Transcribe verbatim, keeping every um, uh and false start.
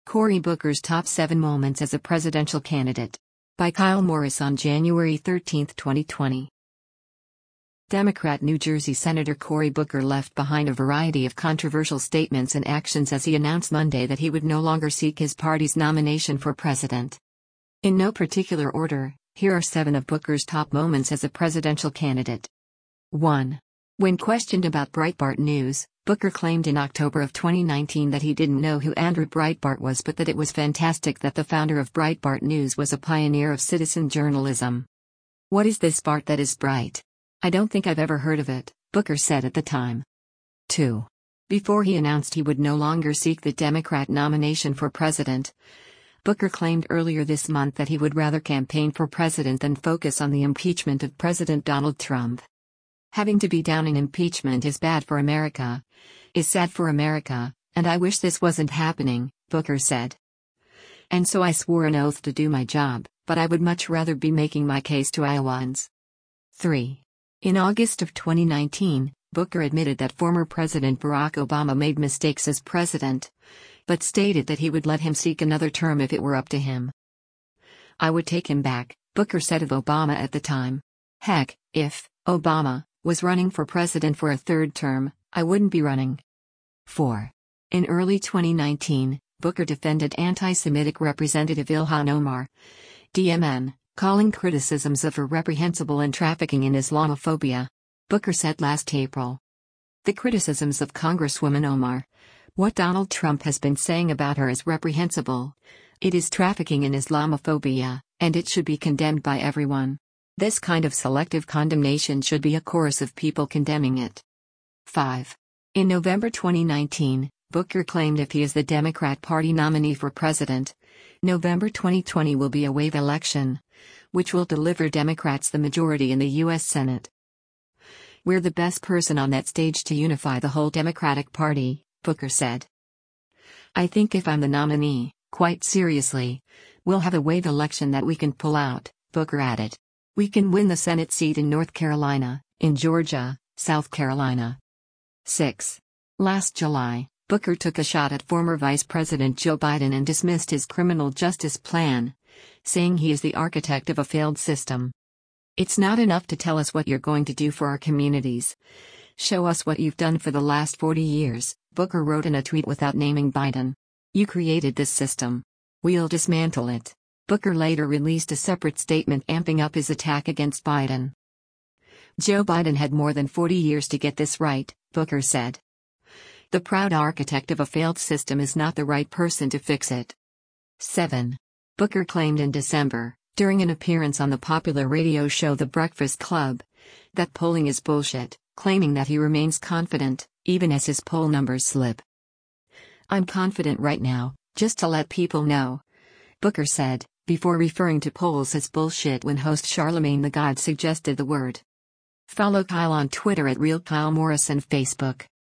Cory Booker's Top seven Moments as a Presidential Candidate. By Kyle Morris on January thirteenth, twenty twenty. Democrat New Jersey Senator Cory Booker left behind a variety of controversial statements and actions as he announced Monday that he would no longer seek his party's nomination for president. In no particular order, here are seven of Booker's top moments as a presidential candidate. one. When questioned about Breitbart News, Booker claimed in October of twenty nineteen that he didn't know who Andrew Breitbart was, but that it was fantastic that the founder of Breitbart News was a pioneer of citizen journalism. "What is this Bart that is bright? I don't think I've ever heard of it," Booker said at the time. two. Before he announced he would no longer seek the Democrat nomination for president, Booker claimed earlier this month that he would rather campaign for president than focus on the impeachment of President Donald Trump. "Having to be down in impeachment is bad for America, is sad for America, and I wish this wasn't happening," Booker said. "And so I swore an oath to do my job, but I would much rather be making my case to Iowans." three. In August of twenty nineteen, Booker admitted that former President Barack Obama made mistakes as president, but stated that he would let him seek another term if it were up to him. "I would take him back," Booker said of Obama at the time. "Heck, if Obama was running for president for a third term, I wouldn't be running." four. In early twenty nineteen, Booker defended anti-Semitic Representative Ilhan Omar, D M N, calling criticisms of her reprehensible and trafficking in Islamophobia. Booker said last April, "The criticisms of Congresswoman Omar, what Donald Trump has been saying about her is reprehensible. It is trafficking in Islamophobia, and it should be condemned by everyone. This kind of selective condemnation should be a chorus of people condemning it." five. In November twenty nineteen, Booker claimed if he is the Democrat Party nominee for president, November twenty twenty will be a wave election, which will deliver Democrats the majority in the U S Senate. "We're the best person on that stage to unify the whole Democratic Party," Booker said. "I think if I'm the nominee, quite seriously, we'll have a wave election that we can pull out," Booker added. "We can win the Senate seat in North Carolina, in Georgia, South Carolina." six. Last July, Booker took a shot at former Vice President Joe Biden and dismissed his criminal justice plan, saying he is the architect of a failed system. "It's not enough to tell us what you're going to do for our communities. Show us what you've done for the last forty years, Booker wrote in a tweet without naming Biden. "You created this system. We'll dismantle it." Booker later released a separate statement amping up his attack against Biden. "Joe Biden had more than forty years to get this right," Booker said. "The proud architect of a failed system is not the right person to fix it." seven. Booker claimed in December, during an appearance on the popular radio show The Breakfast Club, that polling is bullshit, claiming that he remains confident, even as his poll numbers slip. "I'm confident right now, just to let people know," Booker said, before referring to polls as bullshit when host Charlemagne the God suggested the word. Follow Kyle on Twitter at Real Kyle Morris and Facebook.